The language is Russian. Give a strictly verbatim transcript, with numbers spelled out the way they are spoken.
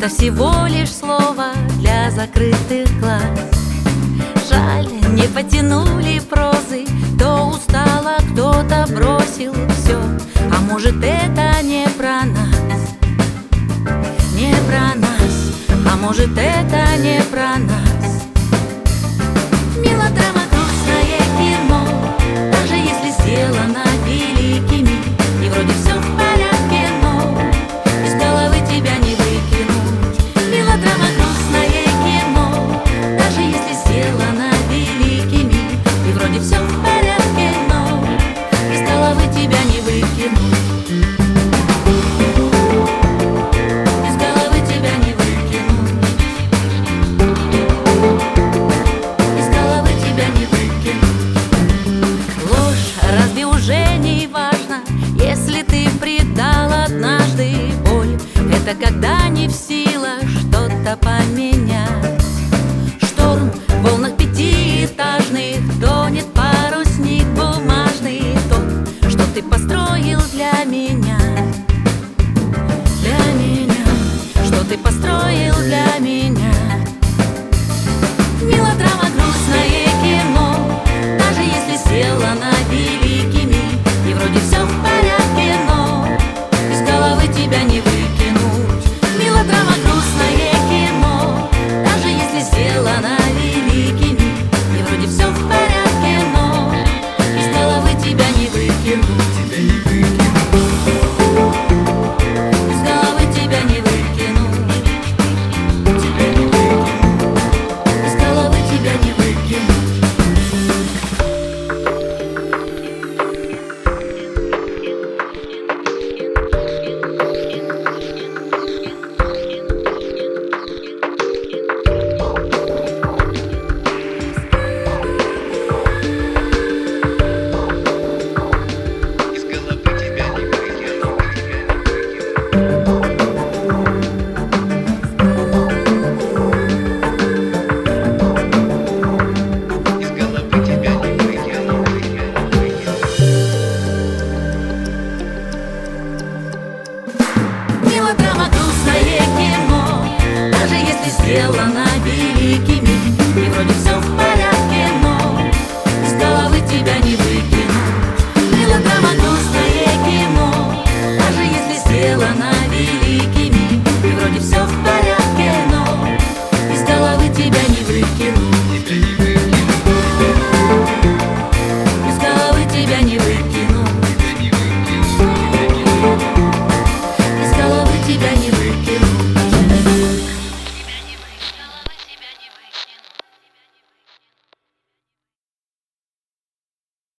Это всего лишь слово для закрытых глаз. Жаль, не потянули прозы, кто устала, кто-то бросил все. А может, это не про нас, не про нас. А может, это не про нас. Мелодрама, грустное кино, даже если сделано великими, и вроде все в порядке, но из головы тебя не выкинуть. Мелодрама, грустное кино, даже если сделано великими, и вроде все в порядке, но из головы тебя не выкинуть. Из головы тебя не выкинуть. Из головы тебя не выкинуть. Ложь разве уже не важно, если ты предал однажды боль? Это когда не в силах что-то поменять. Шторм в волнах пятиэтажных тонет парусник бумажный, тот, что ты построил для меня, для меня, что ты построил для меня. Мелодрама, грустное кино, даже если сделано великими, и вроде все в порядке, но из головы тебя не выкинуть. Мелодрама, грустное кино, даже если сделано великими, и вроде все в порядке, но из головы тебя не выкинуть. Из головы тебя не выкинуть. Из головы тебя не выкинуть. Мелодрама, грустное кино, даже если сделано великими, и вроде все в порядке, но из головы тебя не выкинуть. Мелодрама, грустное кино, даже если сделано великими, и вроде все в порядке, но из головы тебя не выкинуть. Из головы тебя не выкинуть. Из головы тебя не выкинуть.